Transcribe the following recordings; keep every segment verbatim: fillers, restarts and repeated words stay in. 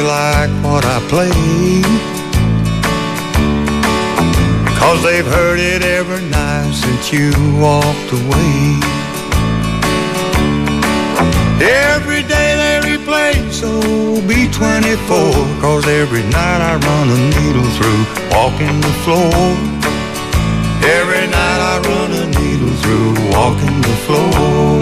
like what I play, 'cause they've heard it every night since you walked away. Every day they replay, so be twenty-four, 'cause every night I run a needle through walking the floor. Every night I run a needle through walking the floor.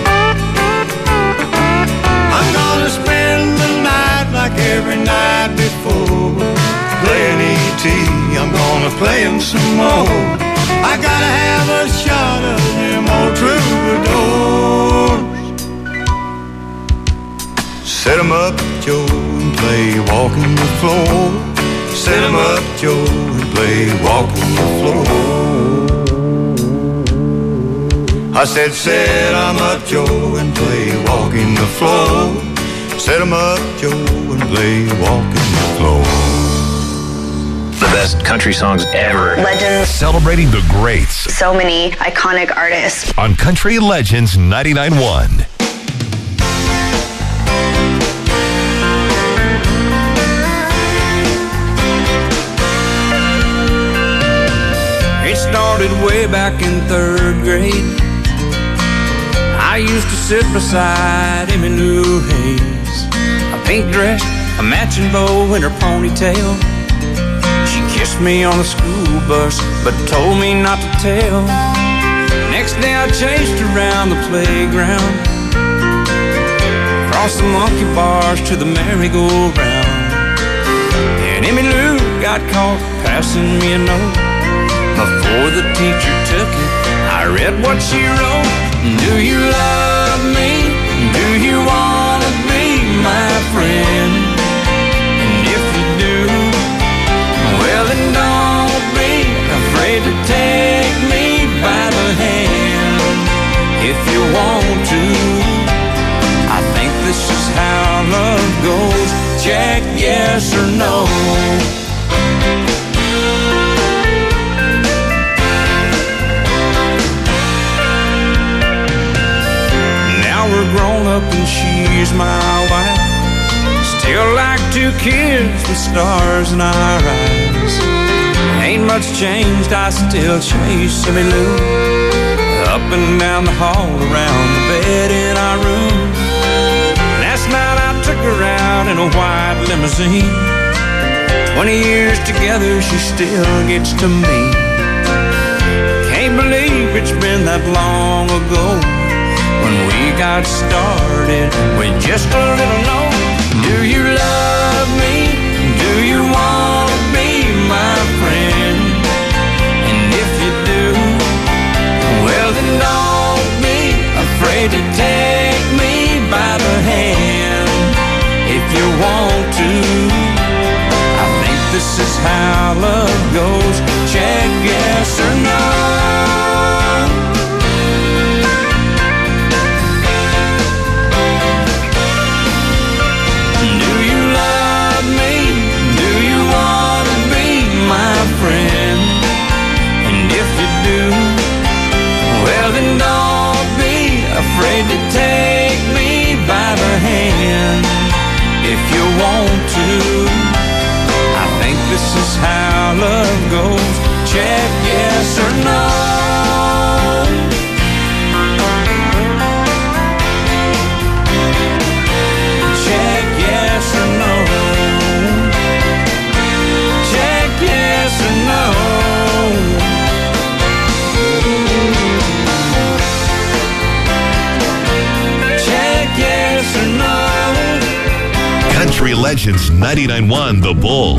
I'm gonna spend the night like every night before, playing E T, I'm gonna play him some more. I gotta have a shot of them old troubadours. Set 'em up, Joe, and play walking the floor. Set 'em up, Joe, and play walking the floor. I said, set 'em up, Joe, and play walking the floor. Set 'em up, Joe, and play walking the floor. The best country songs ever. Legends. Celebrating the greats. So many iconic artists. On Country Legends ninety-nine point one. It started way back in third grade. I used to sit beside Emmylou Hayes, a pink dress, a matching bow in her ponytail. She kissed me on the school bus, but told me not to tell. Next day I chased her around the playground, across the monkey bars to the merry-go-round. And Emmylou got caught passing me a note. Before the teacher took it, I read what she wrote. Do you love me? Do you want to be my friend? And if you do, well then don't be afraid to take me by the hand. If you want to, I think this is how love goes. Check yes or no. We're grown up and she's my wife. Still like two kids with stars in our eyes. Ain't much changed, I still chase Emmylou up and down the hall, around the bed in our room. Last night I took her out in a white limousine. Twenty years together, she still gets to me. Can't believe it's been that long ago when we got started with just a little note. Do you love me? Do you want to be my friend? And if you do, well then don't be afraid to take me by the hand. If you want to, I think this is how love goes. Check yes or no. Friend, and if you do, well then don't be afraid to take me by the hand. If you want to, I think this is how love goes. Check yes or no. Check yes or no. Yes or no. Check yes or no. Country Legends ninety-nine point one, The Bull.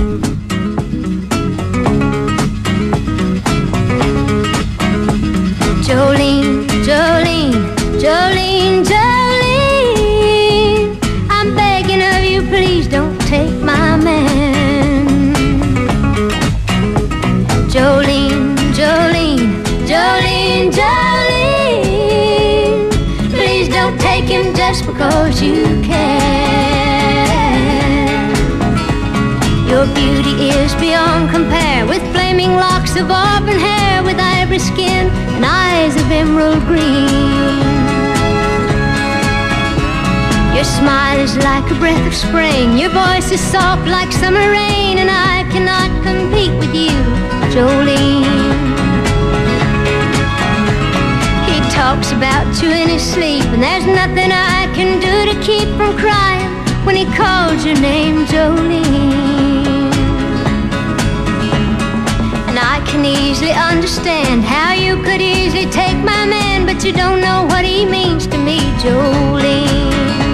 Jolene, Jolene, Jolene, Jolene, I'm begging of you, please don't take my man. Jolene, Jolene, Jolene, Jolene, please don't take him just because you can. Your beauty is beyond compare, with flaming locks of auburn hair, with ivory skin and eyes of emerald green. Your smile is like a breath of spring. Your voice is soft like summer rain. And I cannot compete with you, Jolene. He talks about you in his sleep, and there's nothing I can do to keep from crying when he calls your name, Jolene. And I can easily understand how you could easily take my man, but you don't know what he means to me, Jolene.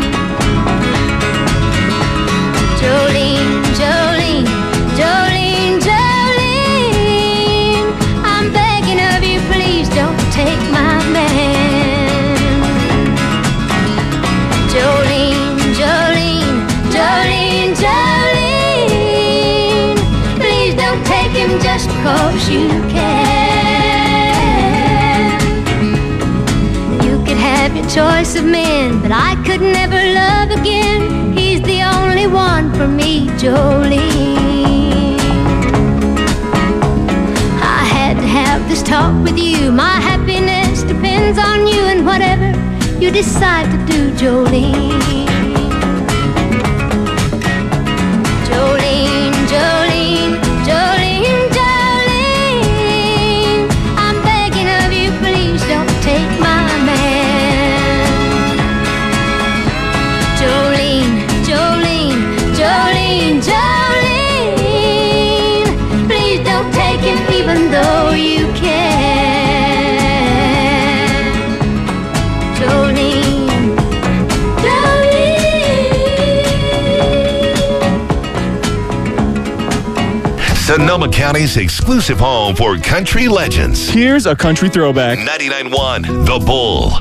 Jolene, Jolene, Jolene, Jolene, I'm begging of you, please don't take my man. Jolene, Jolene, Jolene, Jolene, please don't take him just because you can. You could have your choice of men, but I could never love again. He's the only one for me, Jolene. I had to have this talk with you. My happiness depends on you and whatever you decide to do, Jolene. Jolene, Jolene, Jolene, Jolene, I'm begging of you, please don't take my man. Jolene, Jolene, Jolene, Jolene, please don't take him even though you can. Jolene, Jolene. Sonoma County's exclusive home for country legends. Here's a country throwback. ninety-nine point one The Bull.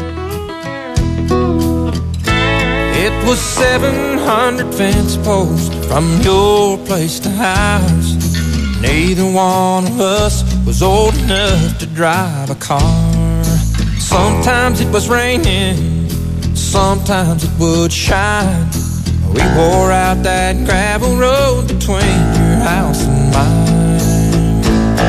It was seven hundred fence posts from your place to house. Neither one of us was old enough to drive a car. Sometimes it was raining, sometimes it would shine. We wore out that gravel road between your house and mine.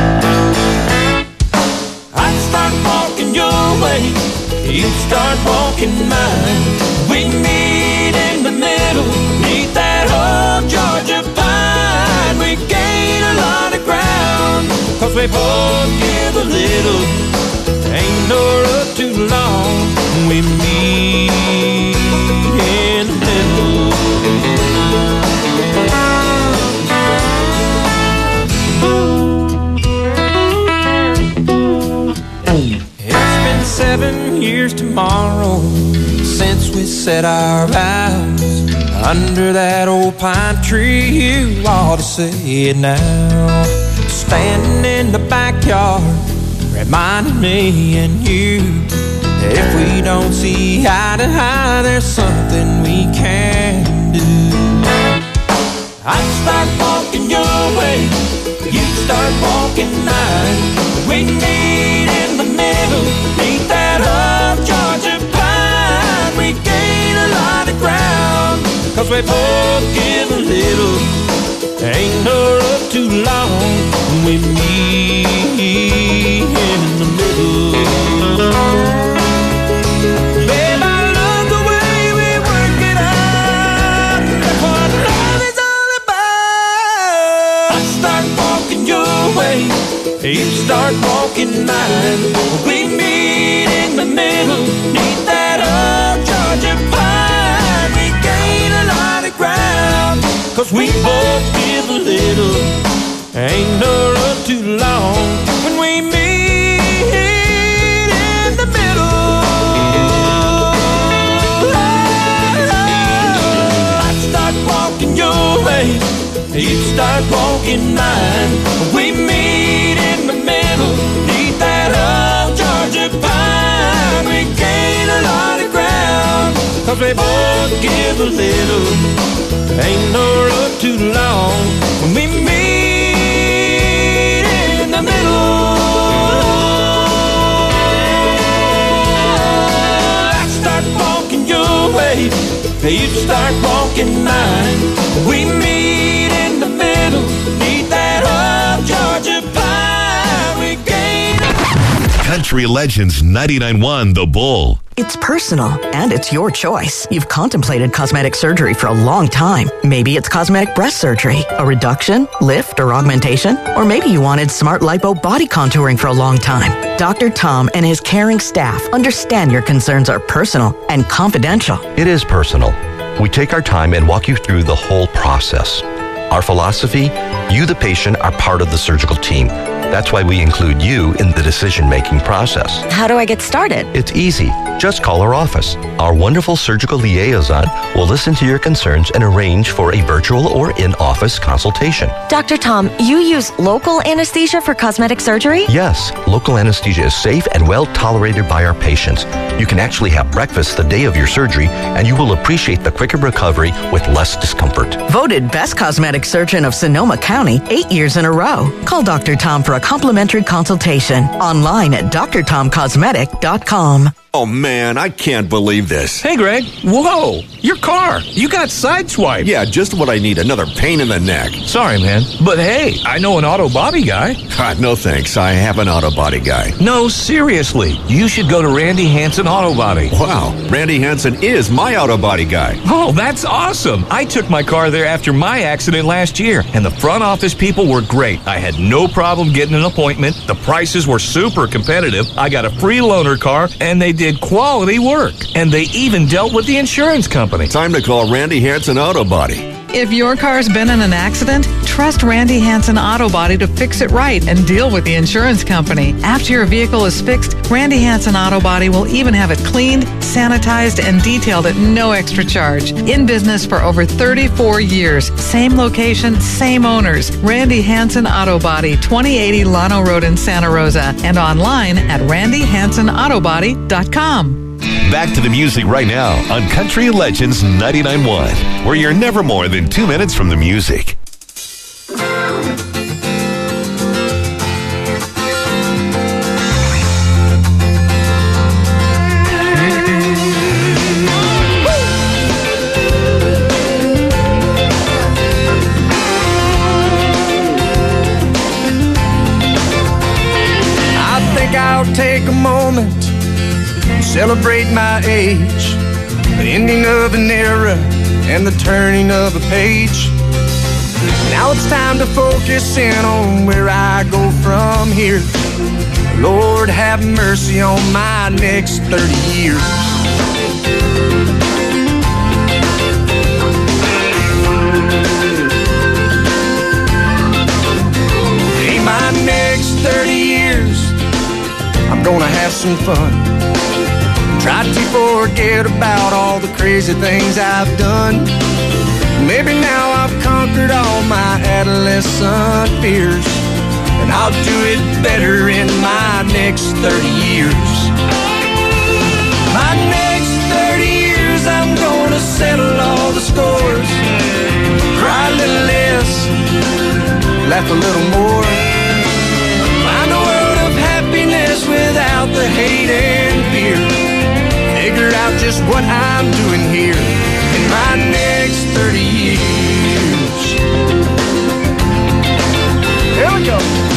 I'd start walking your way, you'd start walking mine. We'd meet in the middle, neath that old Georgia pine. We gain a lot of ground, cause we both give a little. Ain't no road too long, we meet in the middle. It's been seven years tomorrow since we said our vows under that old pine tree. You ought to say it now. Standing in the backyard, reminding me and you that if we don't see eye to eye, there's something we can do. I'd start walking your way, you'd start walking mine. We meet in the middle, meet that old Georgia pine. We gain a lot of ground, cause we both give a little. Ain't no road too long, we meet in the middle. Babe, I love the way we work it out. That's what love is all about. I start walking your way, you start walking mine. We meet in the middle, neath that old Georgia pine. We gain a lot of ground, cause we both give a little. Ain't no road too long when we meet in the middle. I'd start walking your way, you'd start walking mine. We meet in the middle, neath that old Georgia pine. We gain a lot of ground, cause we both give a little. Ain't no road too long when we meet in the middle. I start walking your way, you start walking mine. We meet in the middle, neath that old Georgia pine. We gain. Country Legends ninety-nine point one The Bull. It's personal, and it's your choice. You've contemplated cosmetic surgery for a long time. Maybe it's cosmetic breast surgery, a reduction, lift, or augmentation. Or maybe you wanted smart lipo body contouring for a long time. Doctor Tom and his caring staff understand your concerns are personal and confidential. It is personal. We take our time and walk you through the whole process. Our philosophy, you, the patient, are part of the surgical team. That's why we include you in the decision-making process. How do I get started? It's easy. Just call our office. Our wonderful surgical liaison will listen to your concerns and arrange for a virtual or in-office consultation. Doctor Tom, you use local anesthesia for cosmetic surgery? Yes, local anesthesia is safe and well tolerated by our patients. You can actually have breakfast the day of your surgery, and you will appreciate the quicker recovery with less discomfort. Voted Best Cosmetic Surgeon of Sonoma County eight years in a row. Call Doctor Tom for a complimentary consultation online at d r tom cosmetic dot com. Oh, man, I can't believe this. Hey, Greg. Whoa, your car. You got sideswiped. Yeah, just what I need, another pain in the neck. Sorry, man. But hey, I know an auto body guy. God, no thanks. I have an auto body guy. No, seriously. You should go to Randy Hansen Auto Body. Wow, Randy Hansen is my auto body guy. Oh, that's awesome. I took my car there after my accident last year, and the front office people were great. I had no problem getting an appointment. The prices were super competitive. I got a free loaner car, and they did quality work. And they even dealt with the insurance company. Time to call Randy Hansen Auto Body. If your car's been in an accident, trust Randy Hansen Auto Body to fix it right and deal with the insurance company. After your vehicle is fixed, Randy Hansen Auto Body will even have it cleaned, sanitized, and detailed at no extra charge. In business for over thirty-four years. Same location, same owners. Randy Hansen Auto Body, twenty eighty Llano Road in Santa Rosa, and online at randy hansen auto body dot com. Back to the music right now on Country Legends ninety-nine point one, where you're never more than two minutes from the music. I think I'll take a moment, celebrate my age, the ending of an era and the turning of a page. Now it's time to focus in on where I go from here. Lord, have mercy on my next thirty years. In my next thirty years, I'm gonna have some fun. Try to forget about all the crazy things I've done. Maybe now I've conquered all my adolescent fears, and I'll do it better in my next thirty years. My next thirty years, I'm gonna settle all the scores. Cry a little less, laugh a little more. Find a world of happiness without the hate and fear. Figure out just what I'm doing here in my next thirty years. Here we go.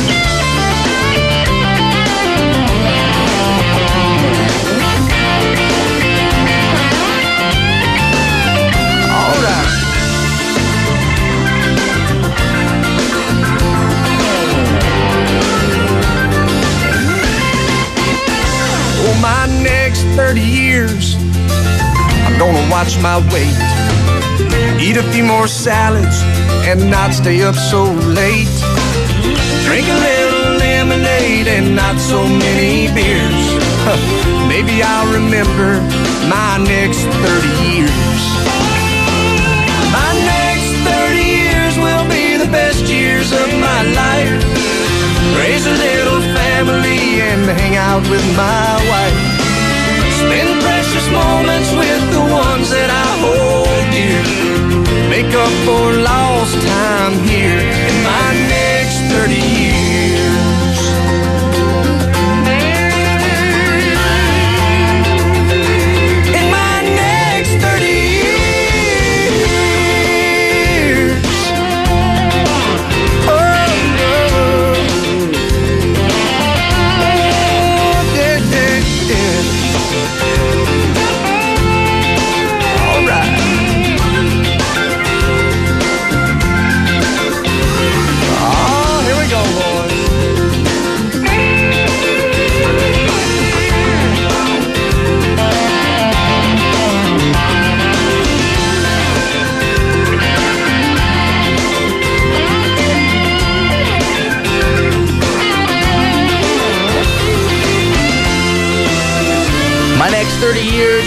All right. For my next thirty years, I'm gonna watch my weight, eat a few more salads, and not stay up so late. Drink a little lemonade and not so many beers. Maybe I'll remember my next thirty years. My next thirty years will be the best years of my life. Raise a little family and hang out with my wife. Spend precious moments with the ones that I hold dear. Make up for lost time here in my next thirty years. In my next thirty years. Oh, oh. Yeah, yeah, yeah.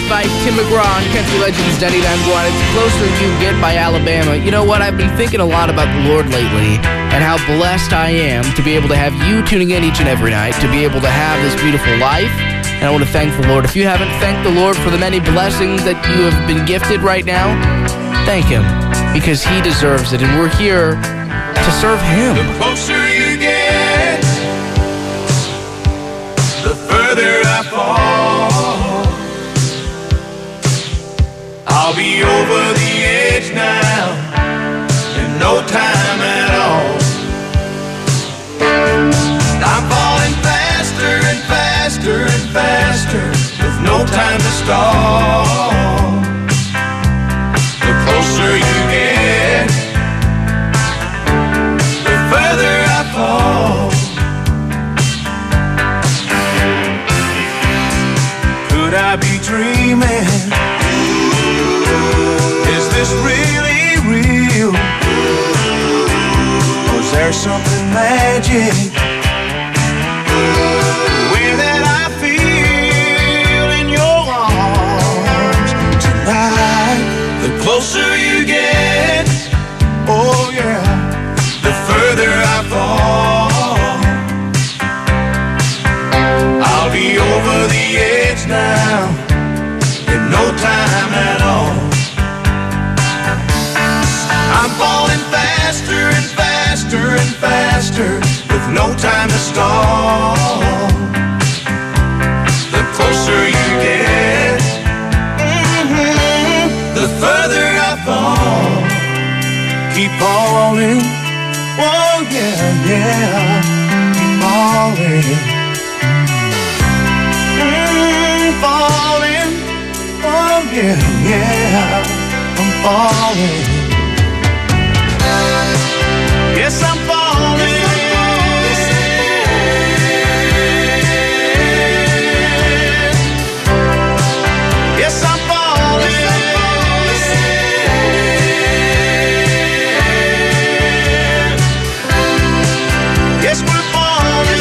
by Tim McGraw on Country Legends ninety-nine point one. It's Closer You Get by Alabama. You know what? I've been thinking a lot about the Lord lately and how blessed I am to be able to have you tuning in each and every night, to be able to have this beautiful life. And I want to thank the Lord. If you haven't thanked the Lord for the many blessings that you have been gifted right now, thank Him, because He deserves it. And we're here to serve Him. The closer you get, the further I fall. I'll be over the edge now in no time at all. I'm falling faster and faster and faster with no time to stall. The closer you get, the further I fall. Could I be dreaming? Is this really real? Was there something magic way that I feel in your arms tonight? The closer you get, oh yeah, the further I fall. I'll be over the edge now in no time at all. I'm falling faster and faster and faster with no time to stall. The closer you get, mm-hmm, the further I fall. Keep falling, oh yeah, yeah, keep falling. Mm, falling, oh yeah, yeah, I'm falling. Yes, I'm falling. Yes, I'm falling. Yes, we're falling.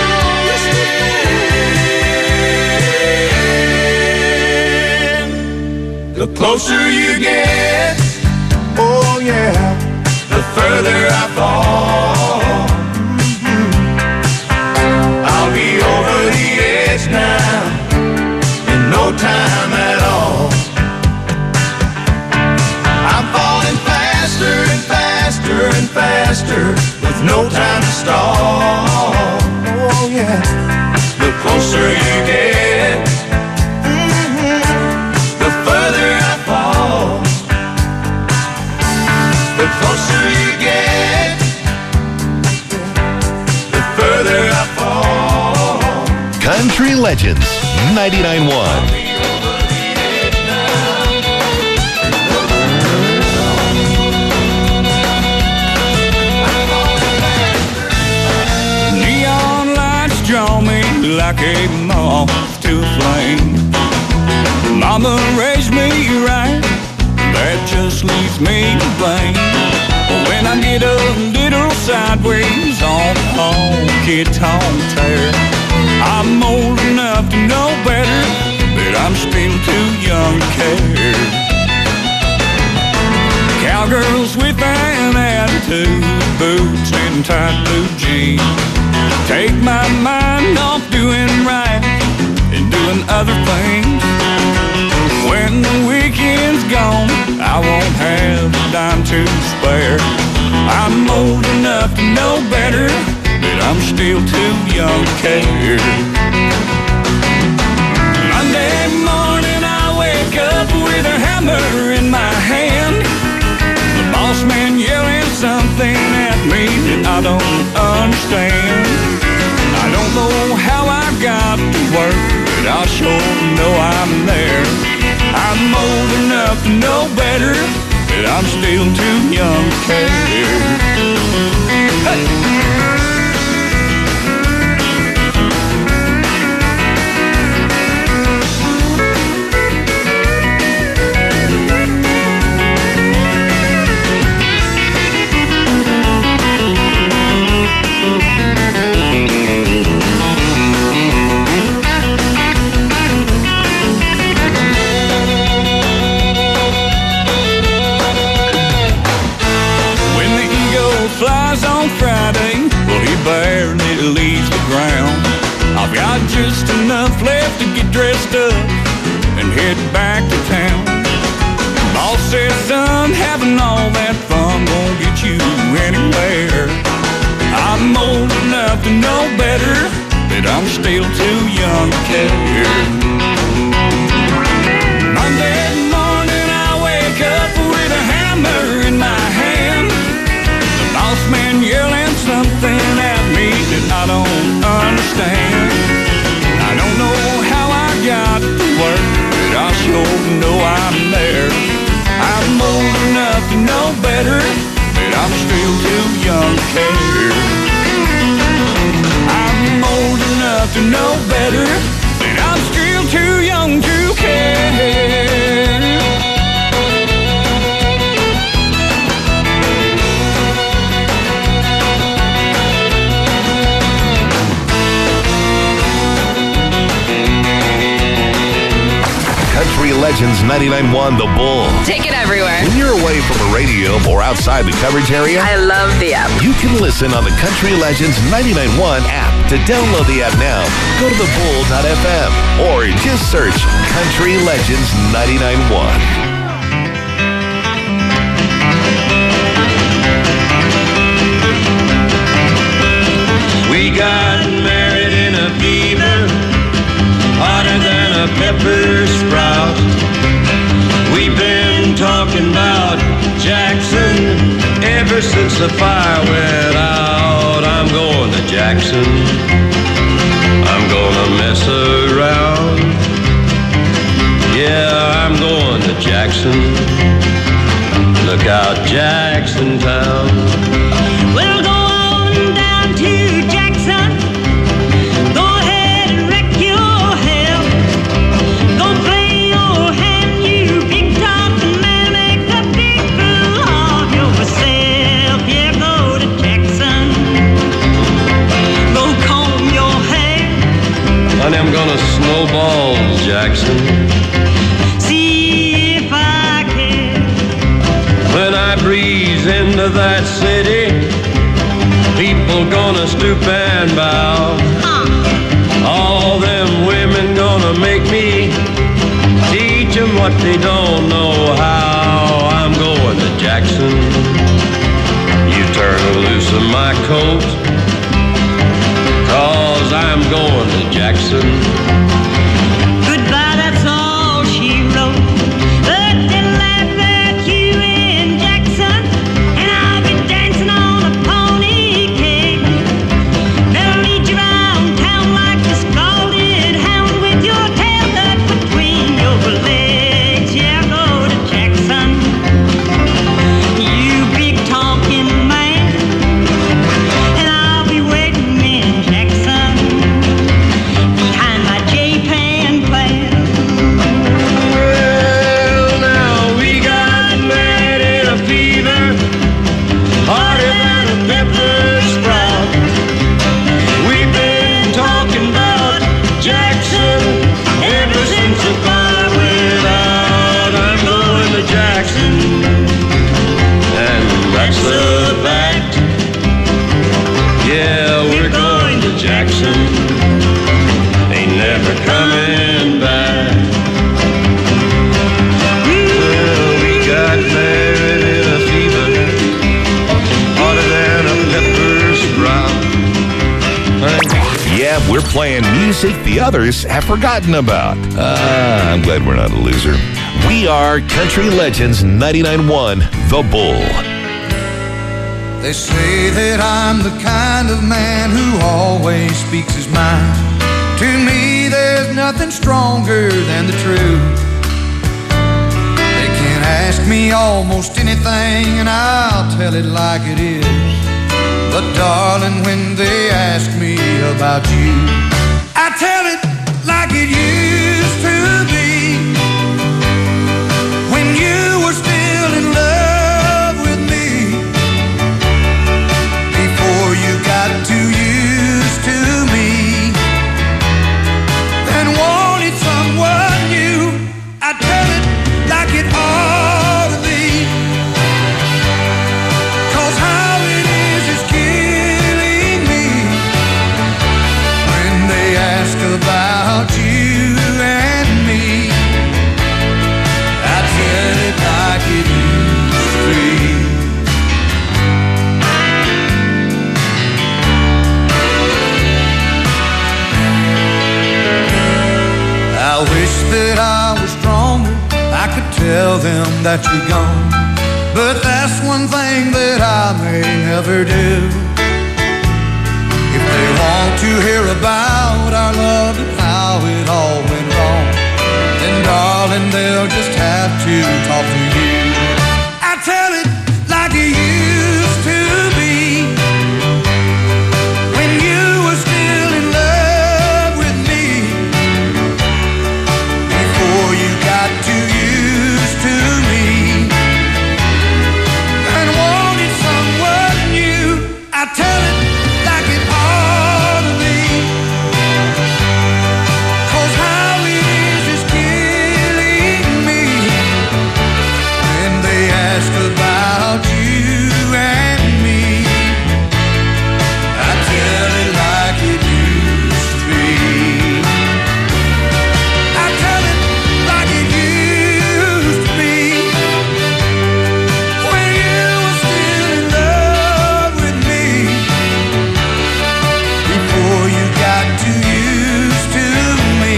The closer you get, oh yeah, the further I fall. Mm-hmm. I'll be over the edge now in no time at all. I'm falling faster and faster and faster with no time to stall. Oh yeah, the closer you get, mm-hmm, the further I fall. The closer you get, the further I fall. Country Legends ninety-nine point one. Neon lights draw me like a moth to a flame. Mama raised me right, that just leaves me to blame. When I get a little sideways on honky-tonk tear, I'm old enough to know better, but I'm still too young to care. Cowgirls with an attitude, boots and tight blue jeans, take my mind off doing right and doing other things. When the weekend's gone, I won't have a dime to spare. I'm old enough to know better, but I'm still too young to care. Monday morning I wake up with a hammer in my hand, the boss man yelling something at me that I don't understand. I don't know how I got to work, but I sure know I'm there. I'm old enough to know better, but I'm still too young to care. Hey! flies on Friday, well, he barely leaves the ground. I've got just enough left to get dressed up and head back to town. Boss says, son, having all that fun won't get you anywhere. I'm old enough to know better, but I'm still too young to care. Monday morning I wake up with a hammer in my hand. The boss man yelling something at me that I don't understand. I don't know how I got to work, but I sure know I'm there. I'm old enough to know better, but I'm still too young to care. I'm old enough to know better, but I'm still too young to care. Country Legends ninety-nine point one The Bull. Take it everywhere. When you're away from a radio or outside the coverage area, I love the app. You can listen on the Country Legends ninety-nine point one app. To download the app now, go to the bull dot f m or just search Country Legends ninety-nine point one. We got married in a fever, hotter than a pepper sprout. We've been talking about Jackson ever since the fire went out. I'm going to Jackson, I'm gonna mess around. Yeah, I'm going to Jackson, look out Jackson town. We'll go on down to Jackson, go ahead and wreck your hell. Go play your hand, you big talking man, make a big fool of yourself. Yeah, go to Jackson, go comb your hair. Honey, I'm gonna snowball Jackson, see if I can. when I breeze into that city, people gonna stoop and bow. All them women gonna make me teach them what they don't know how. I'm going to Jackson, you turn loose of my coat, cause I'm going to Jackson. Goodbye, that's all she wrote. But they'll laugh at you in Jackson, and I'll be dancing on a pony cake. They'll lead you around town like a scalded hound with your tail tucked between your legs. Yeah, go to Jackson, you big talking man, and I'll be waiting in Jackson behind my J-Pan plan. Well, now we got married in a fever, hotter than a pepper sprout. We've been talking about Jackson ever since the fire went out. I'm going to Jackson, and that's a fact. Yeah, we're going to Jackson, ain't never coming back. Well, we got married in a fever, hotter than a pepper sprout. Yeah, we're playing music the others have forgotten about. Ah, I'm glad we're not a loser. We are Country Legends ninety-nine point one The Bull. They say that I'm the kind of man who always speaks his mind. To me, there's nothing stronger than the truth. They can ask me almost anything, and I'll tell it like it is. But darling, when they ask me about you, I tell it like it used to be. When you were still in love with me, before you got too used to me, then wanted someone new. I tell it like it ought to be, 'cause how it is that you're gone. But that's one thing that I may never do. If they want to hear about our love and how it all went wrong, then darling, they'll just have to talk to you. I tell it like it used to be, when you were still in love with me, before you got too used to me and wanted someone new. I tell it like it ought to be, 'cause how it is is killing me. When they ask about you and me, I tell it like it used to be. I tell it like it used to be, when you were still in love with me, before you got too used to me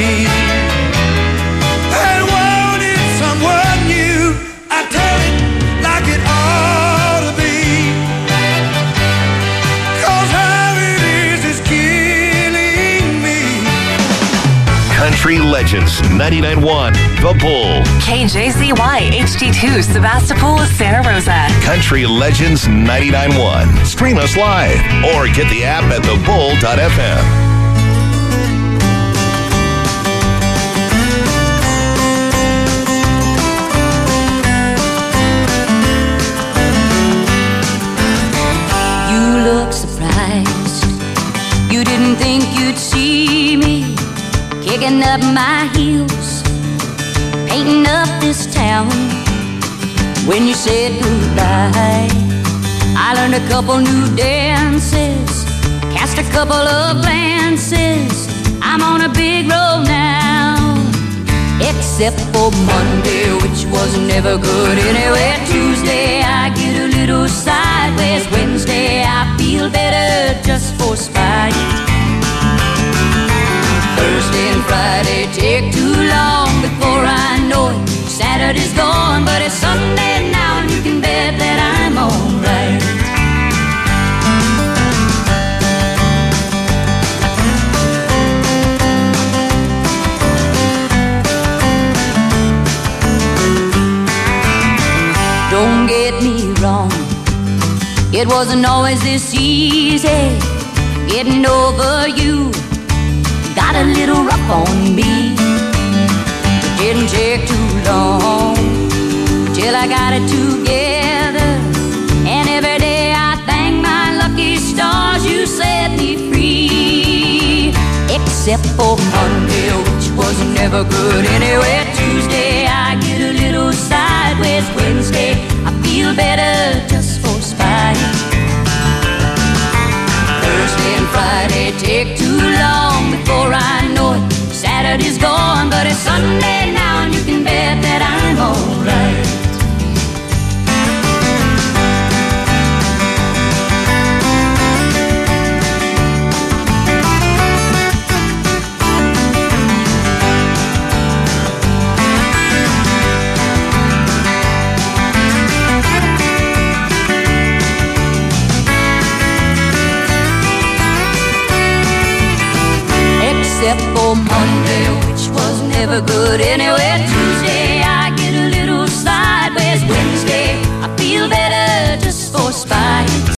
and wanted someone new. I tell it like it ought to be, 'cause how it is is killing me. Country Legends ninety-nine point one, The Bull. K J Z Y H D two, Sebastopol, Santa Rosa. Country Legends ninety-nine point one. Stream us live or get the app at the bull dot f m. You look surprised. You didn't think you'd see me kicking up my heels, painting up this town. When you said goodbye, I learned a couple new dances, cast a couple of glances. I'm on a big roll now, except for Monday, which was never good anyway. Tuesday, I get a little sideways. Wednesday, I feel better just for spite. Thursday and Friday take too long before I know it. Saturday's gone, but it's Sunday now, and you can bet that I'm alright. Don't get me wrong, it wasn't always this easy getting over you. Got a little rough on me. It didn't take too long till I got it together, and every day I thank my lucky stars you set me free. Except for Monday, which was never good anyway. Tuesday, I get a little sideways. Wednesday, I feel better just for spite. Thursday and Friday take too long before I know it. Saturday's gone, but it's Sunday now, and you can bet that I'm alright. Except for Monday, which was never good anyway.